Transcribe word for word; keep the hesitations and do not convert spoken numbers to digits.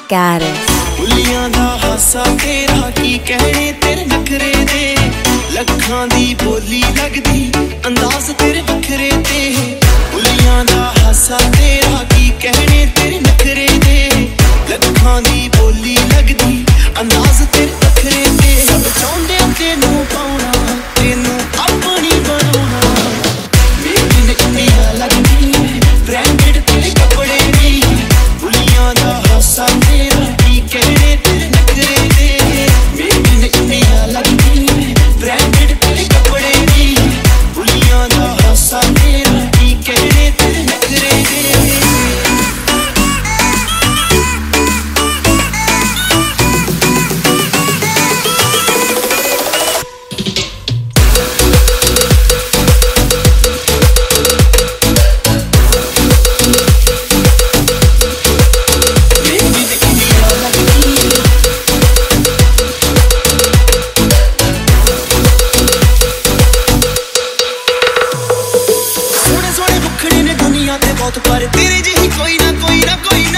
goddess. बुलियां दा हासा तेरा की कहने तेरे नखरे दे लखां दी बोली लगदी अंदाज तेरे वखरे ते बुलियां दा हासा तेरा की कहने तेरे नखरे दे लखां दी बोली लगदी अंदाज तेरे वखरे ते सब चाहुंदे तेनू पाउणा तेनू अपनी बनाउणा मेरी नखरियां लगदी ब्रांडेड तेरे कपड़े दी बुलियां दा हासा तेरा की कहने तेरे नखरे दे मेरी नखरियां लगदी ब्रांडेड तेरे कपड़े दी बुलियां दा हासा तेरा की कहने तेरे नखरे दे पर तेरे जी कोई ना कोई ना कोई ना